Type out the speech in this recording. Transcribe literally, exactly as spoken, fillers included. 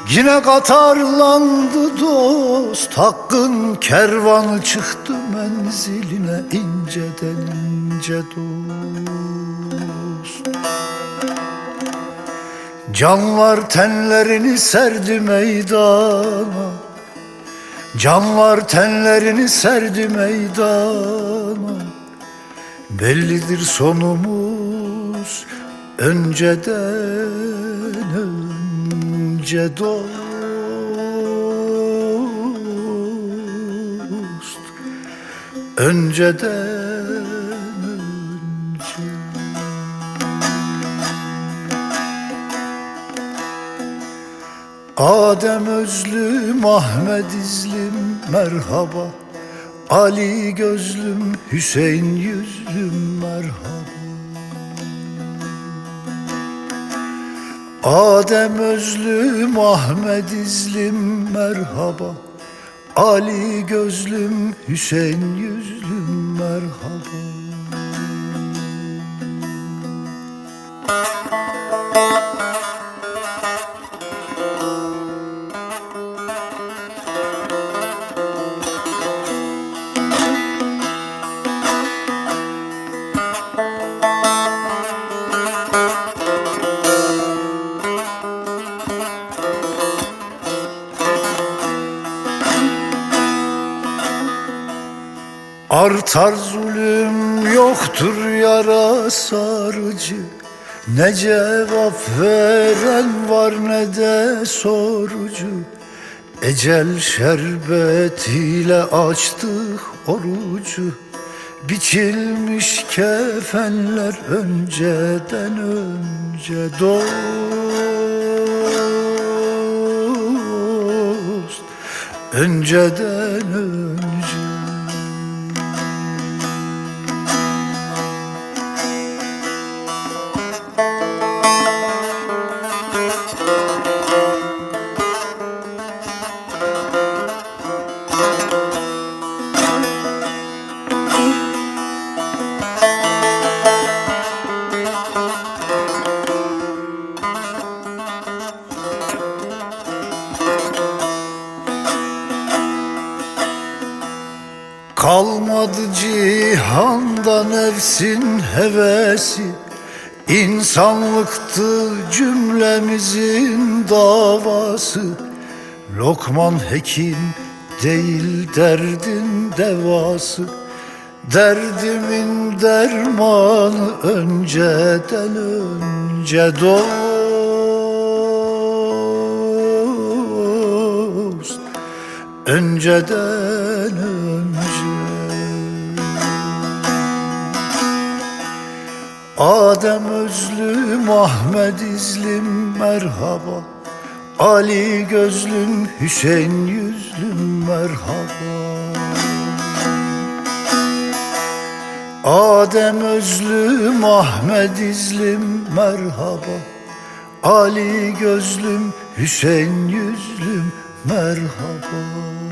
Yine katarlandı dost, hakkın kervanı çıktı menziline inceden ince dost. Canlar tenlerini serdi meydana, canlar tenlerini serdi meydana. Bellidir sonumuz önceden önce dost, önceden önce. Adem özlüm, Ahmet izlim merhaba, Ali gözlüm, Hüseyin yüzlüm merhaba. Adem özlüm, Ahmet izlim merhaba, Ali gözlüm, Hüseyin yüzlüm merhaba. Artar zulüm, yoktur yara sarıcı. Ne cevap veren var ne de sorucu. Ecel şerbetiyle açtık orucu. Biçilmiş kefenler önceden önce dost, önceden önce. Kalmadı cihanda nefsin hevesi, İnsanlıktı cümlemizin davası. Lokman hekim değil derdin devası, derdimin dermanı önceden önce dost, önceden önce. Adem özlüm, Ahmet izlim merhaba, Ali gözlüm, Hüseyin yüzlüm merhaba. Adem özlüm, Ahmet izlim merhaba, Ali gözlüm, Hüseyin yüzlüm merhaba.